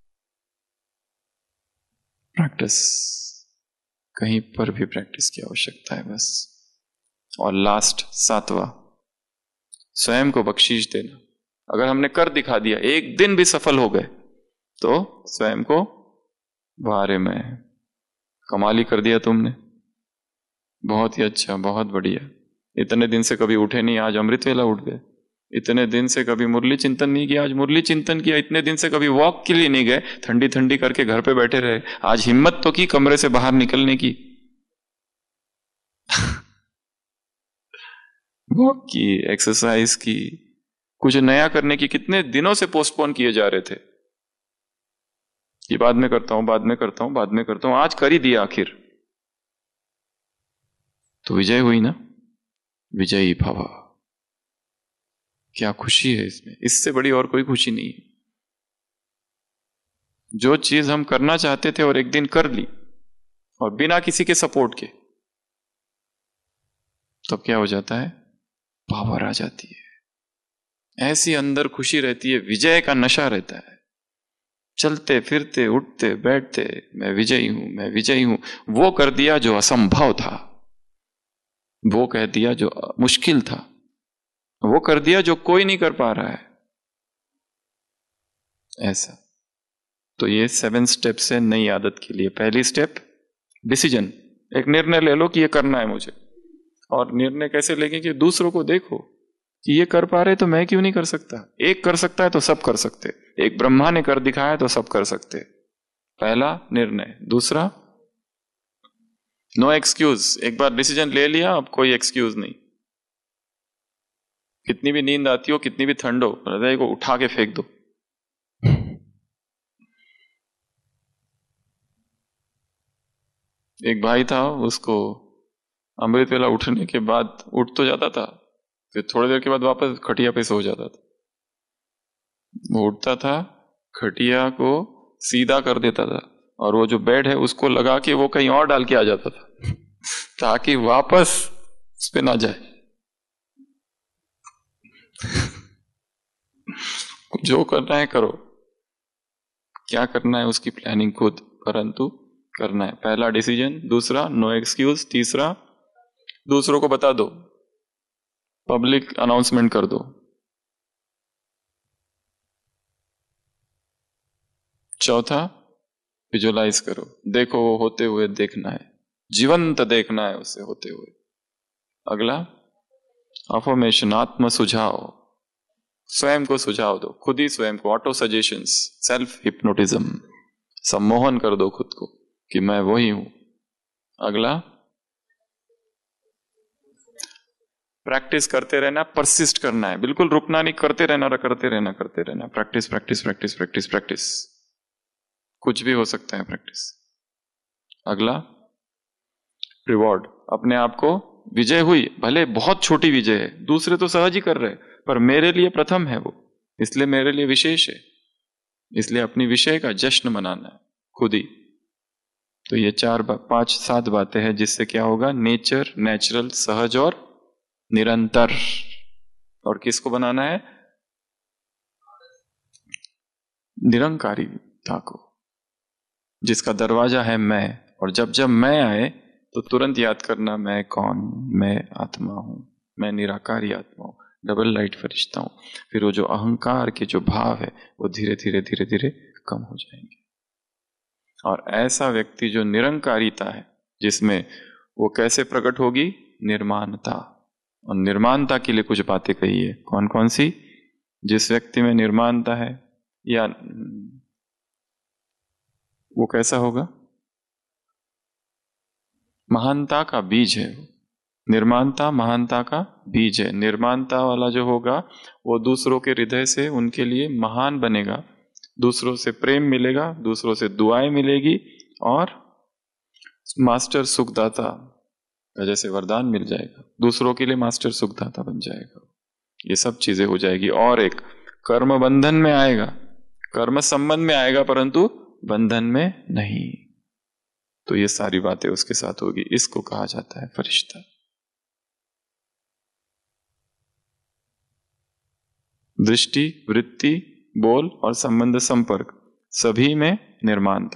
प्रैक्टिस, कहीं पर भी प्रैक्टिस की आवश्यकता है बस। और लास्ट सातवां, स्वयं को बख्शीश देना। अगर हमने कर दिखा दिया, एक दिन भी सफल हो गए, तो स्वयं को बारे में कमाल ही कर दिया तुमने, बहुत ही अच्छा, बहुत बढ़िया, इतने दिन से कभी उठे नहीं, आज अमृत वेला उठ गए, इतने दिन से कभी मुरली चिंतन नहीं किया, आज मुरली चिंतन किया, इतने दिन से कभी वॉक के लिए नहीं गए, ठंडी ठंडी करके घर पे बैठे रहे, आज हिम्मत तो की कमरे से बाहर निकलने की, वॉक की, एक्सरसाइज की, कुछ नया करने की। कितने दिनों से पोस्टपोन किए जा रहे थे कि बाद में करता हूं, बाद में करता हूं, बाद में करता हूं, आज कर ही दिया आखिर, तो विजय हुई ना, विजयी भव। क्या खुशी है इसमें, इससे बड़ी और कोई खुशी नहीं है। जो चीज हम करना चाहते थे और एक दिन कर ली, और बिना किसी के सपोर्ट के, तो क्या हो जाता है, पावर आ जाती है, ऐसी अंदर खुशी रहती है, विजय का नशा रहता है, चलते फिरते उठते बैठते मैं विजयी हूं, मैं विजयी हूं। वो कर दिया जो असंभव था, वो कह दिया जो मुश्किल था, वो कर दिया जो कोई नहीं कर पा रहा है, ऐसा। तो ये सेवन स्टेप्स है नई आदत के लिए। पहली स्टेप डिसीजन, एक निर्णय ले लो कि ये करना है मुझे। और निर्णय कैसे लेंगे कि दूसरों को देखो कि ये कर पा रहे तो मैं क्यों नहीं कर सकता, एक कर सकता है तो सब कर सकते, एक ब्रह्मा ने कर दिखाया तो सब कर सकते। पहला निर्णय। दूसरा नो एक्सक्यूज, एक बार डिसीजन ले लिया अब कोई एक्सक्यूज नहीं, कितनी भी नींद आती हो, कितनी भी ठंड हो, हृदय को उठा के फेंक दो। एक भाई था, उसको अमृत वेला उठने के बाद उठ तो जाता था, फिर थोड़ी देर के बाद वापस खटिया पे सो जाता था। वो उठता था, खटिया को सीधा कर देता था, और वो जो बेड है उसको लगा के वो कहीं और डाल के आ जाता था ताकि वापस उस पे ना जाए। जो करना है करो, क्या करना है उसकी प्लानिंग खुद, परंतु करना है। पहला डिसीजन, दूसरा नो एक्सक्यूज, तीसरा दूसरों को बता दो, पब्लिक अनाउंसमेंट कर दो, चौथा विजुअलाइज करो, देखो वो होते हुए देखना है, जीवंत देखना है उसे होते हुए। अगला अफर्मेशन, आत्म सुझाव, स्वयं को सुझाव दो, खुद ही स्वयं को, ऑटो सजेशंस, सेल्फ हिप्नोटिज्म, सम्मोहन कर दो खुद को कि मैं वही हूं। अगला प्रैक्टिस करते रहना, परसिस्ट करना है, बिल्कुल रुकना नहीं, करते रहना करते रहना करते रहना, practice practice practice practice practice. कुछ भी हो सकता है प्रैक्टिस। अगला रिवॉर्ड, अपने आप को विजय हुई, भले बहुत छोटी विजय है, दूसरे तो सहज ही कर रहे, पर मेरे लिए प्रथम है वो, इसलिए मेरे लिए विशेष है, इसलिए अपनी विषय का जश्न मनाना है खुद ही। तो ये चार पांच सात बातें हैं जिससे क्या होगा, नेचर, नेचुरल, सहज और निरंतर। और किसको बनाना है, निरंकारिता को, जिसका दरवाजा है मैं। और जब जब मैं आए तो तुरंत याद करना, मैं कौन, मैं आत्मा हूं, मैं निराकारी आत्मा हूं, डबल लाइट फरिश्ता हूं। फिर वो जो अहंकार के जो भाव है वो धीरे धीरे धीरे धीरे कम हो जाएंगे। और ऐसा व्यक्ति जो निरंकारिता है, जिसमें वो कैसे प्रकट होगी, निर्माणता। और निर्माणता के लिए कुछ बातें कही है, कौन कौन सी। जिस व्यक्ति में निर्माणता है, या वो कैसा होगा, महानता का बीज है। निर्माणता महानता का बीज है। निर्माणता वाला जो होगा वो दूसरों के हृदय से उनके लिए महान बनेगा, दूसरों से प्रेम मिलेगा, दूसरों से दुआएं मिलेगी, और मास्टर सुखदाता का जैसे वरदान मिल जाएगा, दूसरों के लिए मास्टर सुखदाता बन जाएगा। ये सब चीजें हो जाएगी। और एक कर्म बंधन में आएगा, कर्म संबंध में आएगा, परंतु बंधन में नहीं। तो ये सारी बातें उसके साथ होगी। इसको कहा जाता है फरिश्ता। दृष्टि, वृत्ति, बोल और संबंध, संपर्क, सभी में निर्माणता,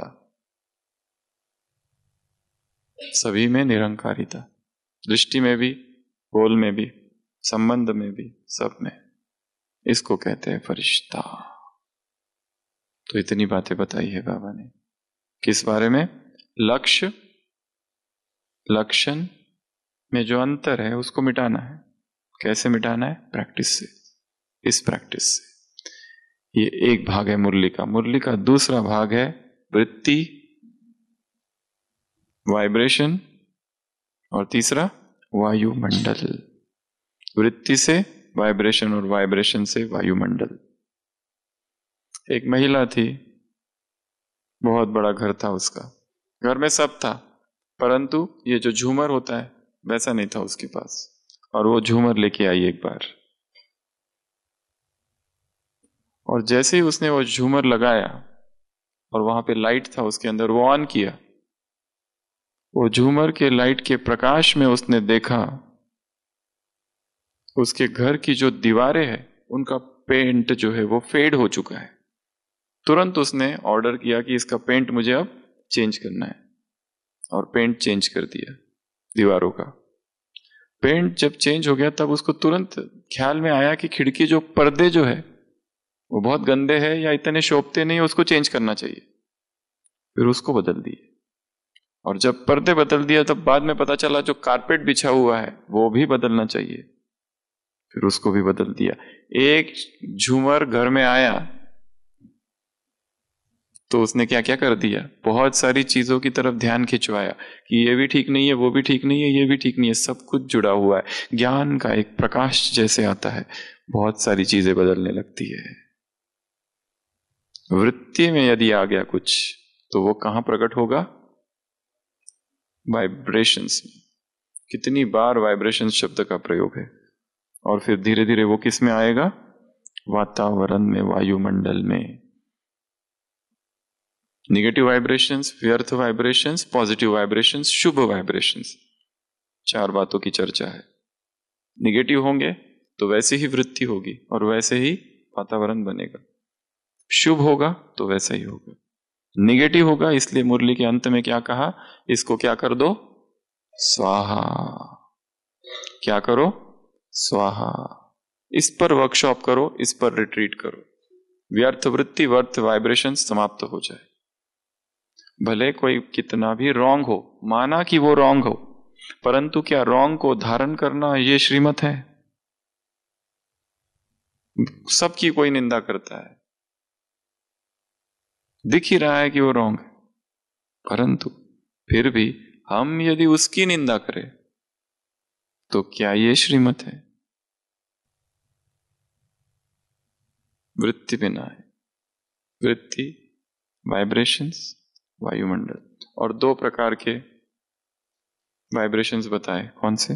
सभी में निरंकारिता, दृष्टि में भी, बोल में भी, संबंध में भी, सब में। इसको कहते हैं फरिश्ता। तो इतनी बातें बताई है बाबा ने। किस बारे में, लक्ष्य, लक्षण में जो अंतर है उसको मिटाना है। कैसे मिटाना है, प्रैक्टिस से, इस प्रैक्टिस से। ये एक भाग है मुरली का। मुरली का दूसरा भाग है वृत्ति, वाइब्रेशन, और तीसरा वायुमंडल। वृत्ति से वाइब्रेशन, और वाइब्रेशन से वायुमंडल। एक महिला थी, बहुत बड़ा घर था उसका, घर में सब था, परंतु ये जो झूमर होता है वैसा नहीं था उसके पास। और वो झूमर लेके आई एक बार, और जैसे ही उसने वो झूमर लगाया और वहां पे लाइट था उसके अंदर, वो ऑन किया, वो झूमर के लाइट के प्रकाश में उसने देखा उसके घर की जो दीवारें हैं उनका पेंट जो है वो फेड हो चुका है। तुरंत उसने ऑर्डर किया कि इसका पेंट मुझे अब चेंज करना है, और पेंट चेंज कर दिया दीवारों का। पेंट जब चेंज हो गया तब उसको तुरंत ख्याल में आया कि खिड़की जो पर्दे जो है वो बहुत गंदे हैं या इतने शोभते नहीं, उसको चेंज करना चाहिए। फिर उसको बदल दिए, और जब पर्दे बदल दिया तब बाद में पता चला जो कारपेट बिछा हुआ है वो भी बदलना चाहिए। फिर उसको भी बदल दिया। एक झूमर घर में आया तो उसने क्या क्या कर दिया, बहुत सारी चीजों की तरफ ध्यान खिंचवाया कि ये भी ठीक नहीं है, वो भी ठीक नहीं है, ये भी ठीक नहीं है, सब कुछ जुड़ा हुआ है। ज्ञान का एक प्रकाश जैसे आता है, बहुत सारी चीजें बदलने लगती है। वृत्ति में यदि आ गया कुछ तो वो कहां प्रकट होगा, वाइब्रेशंस में। कितनी बार वाइब्रेशन शब्द का प्रयोग है। और फिर धीरे धीरे वो किस में आएगा, वातावरण में, वायुमंडल में। निगेटिव वाइब्रेशंस, व्यर्थ वाइब्रेशंस, पॉजिटिव वाइब्रेशंस, शुभ वाइब्रेशंस, चार बातों की चर्चा है। निगेटिव होंगे तो वैसे ही वृत्ति होगी और वैसे ही वातावरण बनेगा। शुभ होगा तो वैसा ही होगा। निगेटिव होगा, इसलिए मुरली के अंत में क्या कहा, इसको क्या कर दो, स्वाहा। क्या करो, स्वाहा। इस पर वर्कशॉप करो, इस पर रिट्रीट करो। व्यर्थ वृत्ति, व्यर्थ वाइब्रेशन समाप्त हो जाए। भले कोई कितना भी रॉन्ग हो, माना कि वो रॉन्ग हो, परंतु क्या रॉन्ग को धारण करना ये श्रीमत है? सबकी कोई निंदा करता है, दिख ही रहा है कि वो रॉन्ग है, परंतु फिर भी हम यदि उसकी निंदा करें तो क्या ये श्रीमत है? वृत्ति बिना है। वृत्ति, वाइब्रेशंस, वायुमंडल। और दो प्रकार के वाइब्रेशंस बताए, कौन से?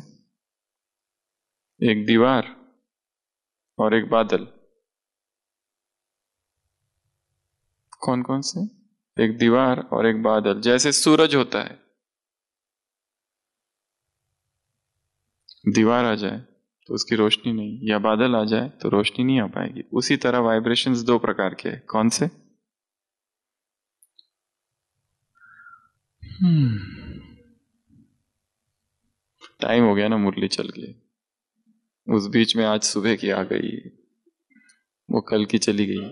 एक दीवार और एक बादल। कौन कौन से? एक दीवार और एक बादल। जैसे सूरज होता है, दीवार आ जाए तो उसकी रोशनी नहीं, या बादल आ जाए तो रोशनी नहीं आ पाएगी। उसी तरह वाइब्रेशंस दो प्रकार के हैं। कौन से? टाइम हो गया ना मुरली चल के। उस बीच में आज सुबह की आ गई, वो कल की चली गई।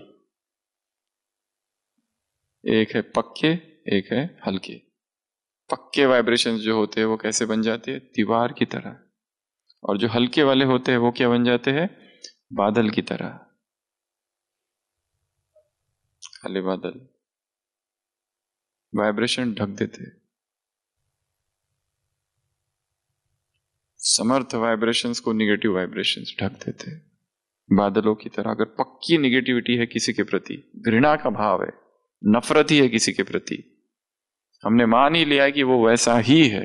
एक है पक्के, एक है हल्के। पक्के वाइब्रेशंस जो होते हैं वो कैसे बन जाते हैं? दीवार की तरह। और जो हल्के वाले होते हैं वो क्या बन जाते हैं? बादल की तरह। काले बादल वाइब्रेशन ढक देते। समर्थ वाइब्रेशंस को निगेटिव वाइब्रेशंस ढक देते। बादलों की तरह अगर पक्की निगेटिविटी है किसी के प्रति, घृणा का भाव है, नफरत ही है किसी के प्रति, हमने मान ही लिया है कि वो वैसा ही है,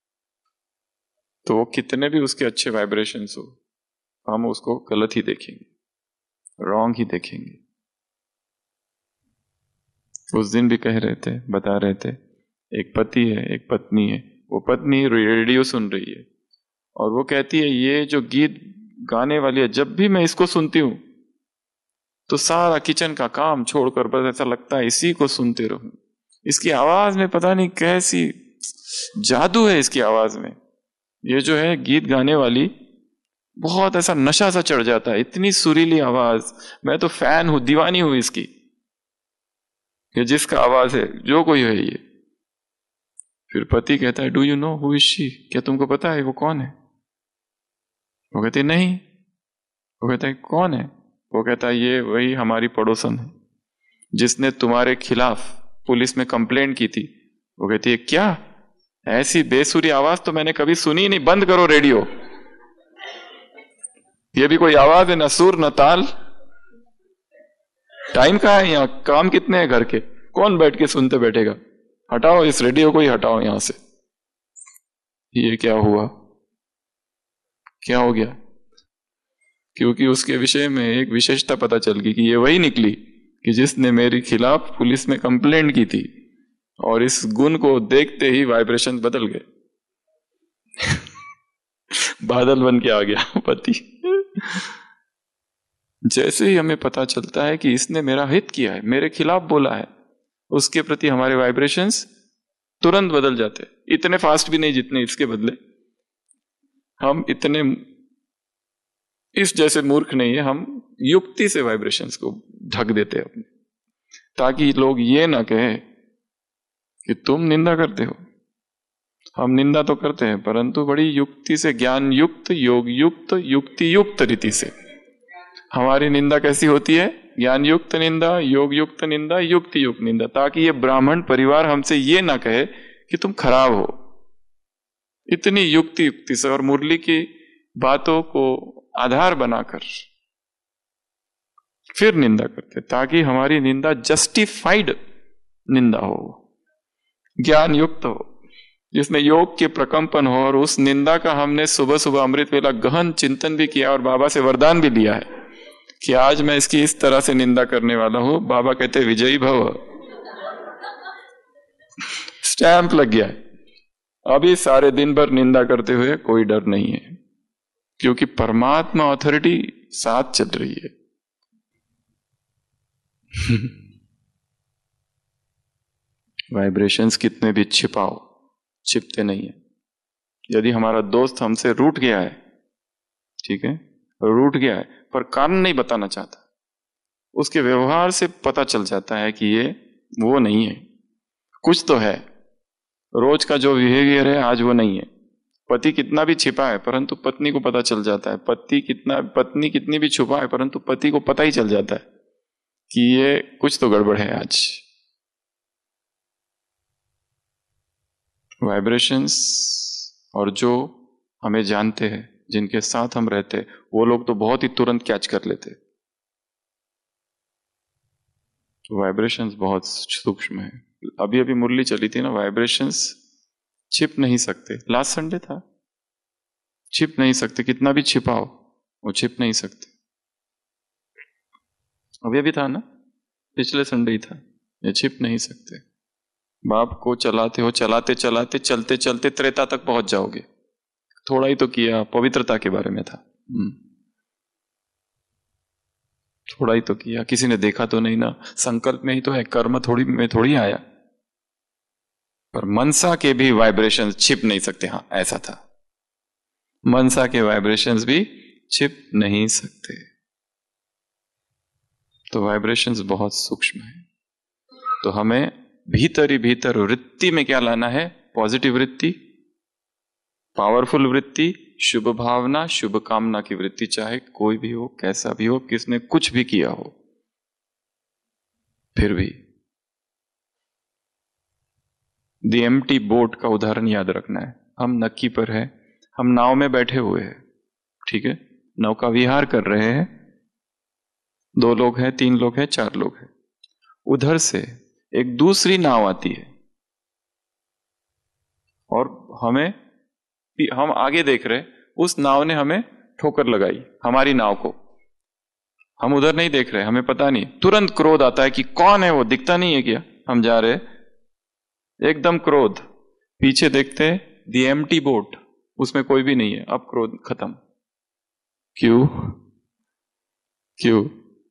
तो वो कितने भी उसके अच्छे वाइब्रेशंस हो, हम उसको गलत ही देखेंगे, रॉन्ग ही देखेंगे। उस दिन भी कह रहे थे, बता रहे थे, एक पति है, एक पत्नी है। वो पत्नी रेडियो सुन रही है और वो कहती है ये जो गीत गाने वाली है, जब भी मैं इसको सुनती हूं तो सारा किचन का काम छोड़कर बस ऐसा लगता है इसी को सुनते रहूं। इसकी आवाज में पता नहीं कैसी जादू है इसकी आवाज में। ये जो है गीत गाने वाली, बहुत ऐसा नशा सा चढ़ जाता है, इतनी सुरीली आवाज। मैं तो फैन हूं, दीवानी हूं इसकी। ये जिसका आवाज है, जो कोई है ये। फिर पति कहता है, do you know who is she? क्या तुमको पता है वो कौन है? वो कहती नहीं। वो कहता है कौन है? वो कहता है ये वही हमारी पड़ोसन है जिसने तुम्हारे खिलाफ पुलिस में कंप्लेंट की थी। वो कहती है क्या? ऐसी बेसुरी आवाज तो मैंने कभी सुनी नहीं, बंद करो रेडियो। ये भी कोई आवाज है? न सुर न ताल। टाइम कहाँ है यहाँ? काम कितने हैं घर के? कौन बैठ के सुनते बैठेगा? हटाओ इस रेडियो को ही, हटाओ यहां से। ये क्या हुआ? क्या हो गया? क्योंकि उसके विषय में एक विशेषता पता चल गई कि ये वही निकली कि जिसने मेरे खिलाफ पुलिस में कंप्लेंट की थी। और इस गुण को देखते ही वाइब्रेशन बदल गए। बादल बन के आ गया पति। जैसे ही हमें पता चलता है कि इसने मेरा हित किया है, मेरे खिलाफ बोला है, उसके प्रति हमारे वाइब्रेशंस तुरंत बदल जाते। इतने फास्ट भी नहीं जितने इसके बदले। हम इतने इस जैसे मूर्ख नहीं है, हम युक्ति से वाइब्रेशंस को ढक देते हैं अपने, ताकि लोग ये ना कहे कि तुम निंदा करते हो। हम निंदा तो करते हैं, परंतु बड़ी युक्ति से, ज्ञान युक्त, योग युक्त, युक्ति युक्त रीति से। हमारी निंदा कैसी होती है? ज्ञान युक्त निंदा, योग युक्त निंदा, युक्ति युक्त निंदा, ताकि ये ब्राह्मण परिवार हमसे ये ना कहे कि तुम खराब हो। इतनी युक्ति युक्ति से और मुरली की बातों को आधार बनाकर फिर निंदा करते, ताकि हमारी निंदा जस्टिफाइड निंदा हो, ज्ञान युक्त हो, जिसमें योग के प्रकंपन हो। और उस निंदा का हमने सुबह सुबह अमृत वेला गहन चिंतन भी किया और बाबा से वरदान भी लिया है कि आज मैं इसकी इस तरह से निंदा करने वाला हूं। बाबा कहते विजयी भव, स्टैंप लग गया है। अभी सारे दिन भर निंदा करते हुए कोई डर नहीं है, क्योंकि परमात्मा अथॉरिटी साथ चल रही है। वाइब्रेशंस कितने भी छिपाओ, छिपते नहीं है। यदि हमारा दोस्त हमसे रूठ गया है, ठीक है, रूठ गया है, पर कारण नहीं बताना चाहता, उसके व्यवहार से पता चल जाता है कि ये वो नहीं है, कुछ तो है। रोज का जो बिहेवियर है आज वो नहीं है। पति कितना भी छिपा है परंतु पत्नी को पता चल जाता है। पति कितना पत्नी कितनी भी छुपा है परंतु पति को पता ही चल जाता है कि ये कुछ तो गड़बड़ है आज। वाइब्रेशंस और जो हमें जानते हैं, जिनके साथ हम रहते, वो लोग तो बहुत ही तुरंत कैच कर लेते। वाइब्रेशंस बहुत सूक्ष्म है। अभी अभी मुरली चली थी ना, वाइब्रेशंस छिप नहीं सकते। लास्ट संडे था, छिप नहीं सकते, कितना भी छिपाओ वो छिप नहीं सकते। अभी अभी था ना, पिछले संडे ही था। ये छिप नहीं सकते। बाप को चलाते हो, चलाते चलाते चलते चलते त्रेता तक पहुंच जाओगे। थोड़ा ही तो किया, पवित्रता के बारे में था, थोड़ा ही तो किया, किसी ने देखा तो नहीं ना, संकल्प में ही तो है, कर्म थोड़ी में थोड़ी आया। पर मनसा के भी वाइब्रेशंस छिप नहीं सकते। हाँ ऐसा था, मनसा के वाइब्रेशंस भी छिप नहीं सकते। तो वाइब्रेशंस बहुत सूक्ष्म है। तो हमें भीतर ही भीतर वृत्ति में क्या लाना है? पॉजिटिव वृत्ति, पावरफुल वृत्ति, शुभ भावना, शुभ कामना की वृत्ति, चाहे कोई भी हो, कैसा भी हो, किसने कुछ भी किया हो, फिर भी। द एम्प्टी बोट का उदाहरण याद रखना है। हम नक्की पर है, हम नाव में बैठे हुए हैं, ठीक है, नौका विहार कर रहे हैं, दो लोग हैं, तीन लोग हैं, चार लोग हैं। उधर से एक दूसरी नाव आती है और हमें, हम आगे देख रहे, उस नाव ने हमें ठोकर लगाई, हमारी नाव को। हम उधर नहीं देख रहे, हमें पता नहीं, तुरंत क्रोध आता है कि कौन है वो, दिखता नहीं है क्या? हम जा रहे, एकदम क्रोध, पीछे देखते द एम्प्टी बोट, उसमें कोई भी नहीं है, अब क्रोध खत्म। क्यों? क्यों?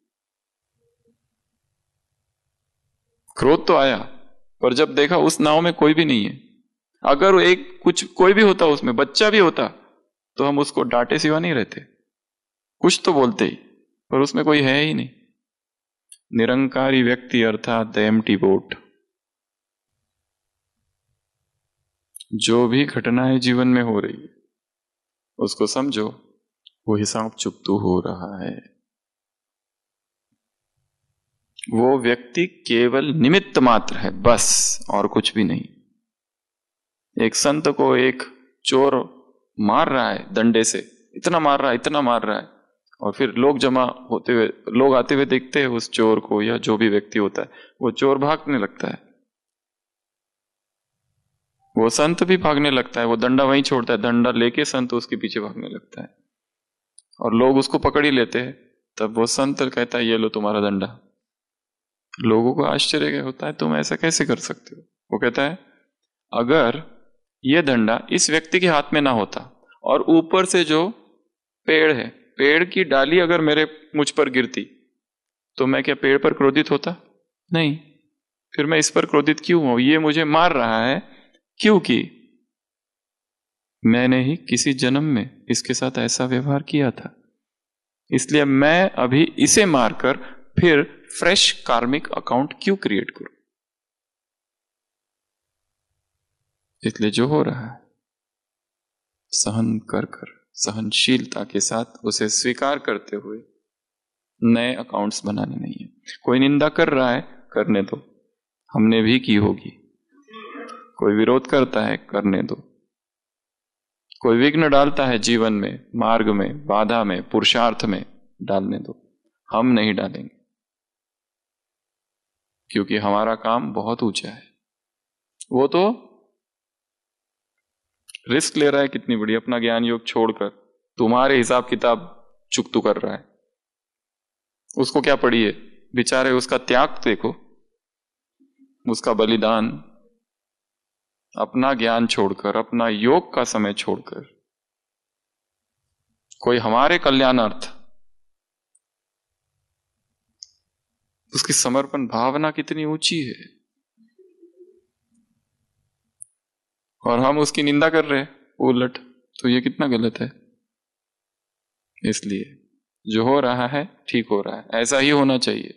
क्रोध तो आया, पर जब देखा उस नाव में कोई भी नहीं है। अगर एक कुछ कोई भी होता, उसमें बच्चा भी होता, तो हम उसको डांटे सिवा नहीं रहते, कुछ तो बोलते ही, पर उसमें कोई है ही नहीं। निरंकारी व्यक्ति अर्थात द एम्प्टी बोट। जो भी घटनाएं जीवन में हो रही है उसको समझो, वो हिसाब चुकतू हो रहा है। वो व्यक्ति केवल निमित्त मात्र है, बस, और कुछ भी नहीं। एक संत को एक चोर मार रहा है डंडे से, इतना मार रहा है, इतना मार रहा है, और फिर लोग जमा होते हुए, लोग आते हुए देखते हैं उस चोर को, या जो भी व्यक्ति होता है, वो चोर भागने लगता है, वो संत भी भागने लगता है, वो डंडा वहीं छोड़ता है, डंडा लेके संत उसके पीछे भागने लगता है, और लोग उसको पकड़ ही लेते हैं। तब वो संत कहता है, ये लो तुम्हारा डंडा। लोगों को आश्चर्य होता है, तुम ऐसा कैसे कर सकते हो? वो कहता है, अगर ये डंडा इस व्यक्ति के हाथ में ना होता, और ऊपर से जो पेड़ है, पेड़ की डाली अगर मेरे मुझ पर गिरती, तो मैं क्या पेड़ पर क्रोधित होता? नहीं। फिर मैं इस पर क्रोधित क्यों हूं? ये मुझे मार रहा है क्योंकि मैंने ही किसी जन्म में इसके साथ ऐसा व्यवहार किया था, इसलिए मैं अभी इसे मारकर फिर फ्रेश कार्मिक अकाउंट क्यों क्रिएट करूं? इसलिए जो हो रहा है, सहन कर कर, सहनशीलता के साथ उसे स्वीकार करते हुए नए अकाउंट्स बनाने नहीं है। कोई निंदा कर रहा है, करने दो, हमने भी की होगी। कोई विरोध करता है, करने दो। कोई विघ्न डालता है जीवन में, मार्ग में, बाधा में, पुरुषार्थ में, डालने दो, हम नहीं डालेंगे, क्योंकि हमारा काम बहुत ऊंचा है। वो तो रिस्क ले रहा है कितनी बड़ी, अपना ज्ञान योग छोड़कर तुम्हारे हिसाब किताब चुकतू कर रहा है। उसको क्या पड़ी है बेचारे, उसका त्याग देखो, उसका बलिदान, अपना ज्ञान छोड़कर, अपना योग का समय छोड़कर, कोई हमारे कल्याणार्थ, उसकी समर्पण भावना कितनी ऊंची है, और हम उसकी निंदा कर रहे हैं उलट, तो ये कितना गलत है। इसलिए जो हो रहा है ठीक हो रहा है, ऐसा ही होना चाहिए।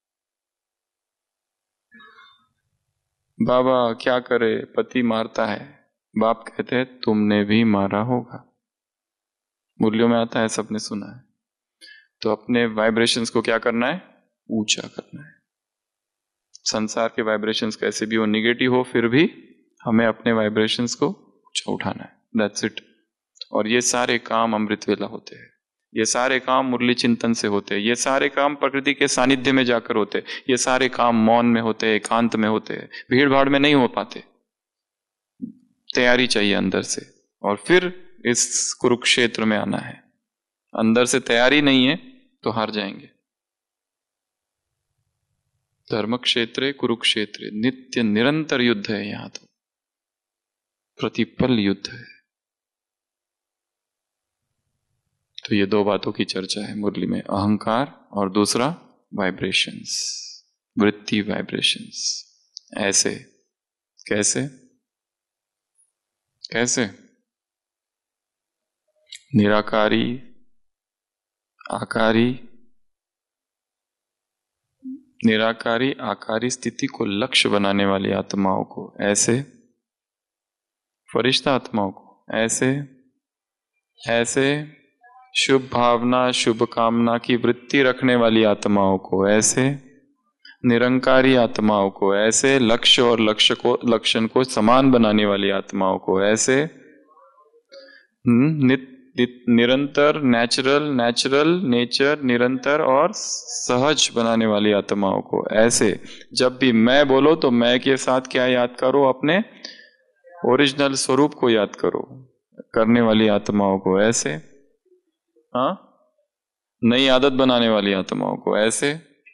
बाबा क्या करे, पति मारता है, बाप कहते हैं तुमने भी मारा होगा। मूल्यों में आता है, सबने सुना है। तो अपने वाइब्रेशंस को क्या करना है? ऊंचा करना है। संसार के वाइब्रेशंस कैसे भी हो, निगेटिव हो, फिर भी हमें अपने वाइब्रेशंस को ऊंचा उठाना है। That's it. और ये सारे काम अमृत वेला होते हैं, ये सारे काम मुरली चिंतन से होते हैं, ये सारे काम प्रकृति के सानिध्य में जाकर होते हैं, ये सारे काम मौन में होते हैं, एकांत में होते हैं, भीड़ भाड़ में नहीं हो पाते। तैयारी चाहिए अंदर से, और फिर इस कुरुक्षेत्र में आना है। अंदर से तैयारी नहीं है तो हार जाएंगे। धर्म क्षेत्र कुरुक्षेत्र, नित्य निरंतर युद्ध है, यहां तो प्रतिपल युद्ध है। तो ये दो बातों की चर्चा है मुरली में, अहंकार और दूसरा वाइब्रेशंस, वृत्ति वाइब्रेशंस। ऐसे कैसे कैसे निराकारी, आकारी, निराकारी आकारी स्थिति को लक्ष्य बनाने वाली आत्माओं को ऐसे, फरिश्ता आत्माओं को ऐसे, ऐसे शुभ भावना शुभ कामना की वृत्ति रखने वाली आत्माओं को ऐसे, निरंकारी आत्माओं को ऐसे, लक्ष्य और लक्ष्य को लक्षण को समान बनाने वाली आत्माओं को ऐसे, नित निरंतर नेचुरल नेचुरल नेचर निरंतर और सहज बनाने वाली आत्माओं को ऐसे। जब भी मैं बोलो तो मैं के साथ क्या याद करो, अपने ओरिजिनल स्वरूप को याद करो, करने वाली आत्माओं को ऐसे। हाँ, नई आदत बनाने वाली आत्माओं को ऐसे।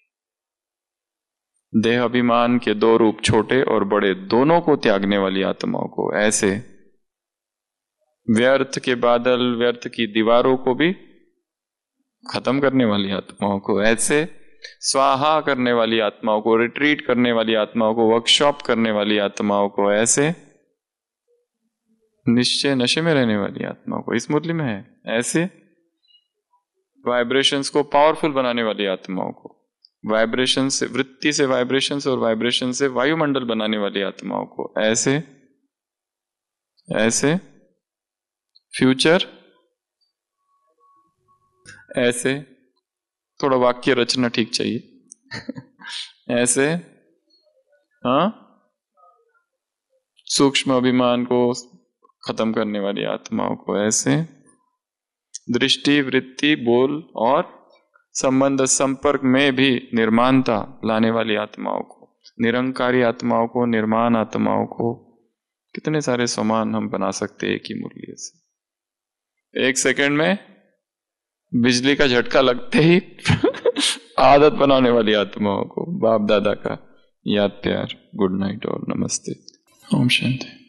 देह अभिमान के दो रूप, छोटे और बड़े, दोनों को त्यागने वाली आत्माओं को ऐसे। व्यर्थ के बादल, व्यर्थ की दीवारों को भी खत्म करने वाली आत्माओं को ऐसे। स्वाहा करने वाली आत्माओं को, रिट्रीट करने वाली आत्माओं को, वर्कशॉप करने वाली आत्माओं को ऐसे। निश्चय नशे में रहने वाली आत्माओं को, इस मुरली में है ऐसे। वाइब्रेशंस को पावरफुल बनाने वाली आत्माओं को, वाइब्रेशन से, वृत्ति से वाइब्रेशन और वाइब्रेशन से वायुमंडल बनाने वाली आत्माओं को ऐसे ऐसे। फ्यूचर ऐसे, थोड़ा वाक्य रचना ठीक चाहिए ऐसे। हाँ, सूक्ष्म अभिमान को खत्म करने वाली आत्माओं को ऐसे। दृष्टि, वृत्ति, बोल और संबंध संपर्क में भी निर्माणता लाने वाली आत्माओं को, निरंकारी आत्माओं को, निर्माण आत्माओं को। कितने सारे समान हम बना सकते हैं एक ही मुरली से। एक सेकंड में बिजली का झटका लगते ही आदत बनाने वाली आत्माओं को, बाप दादा का याद प्यार, गुड नाइट और नमस्ते। ओम शांति।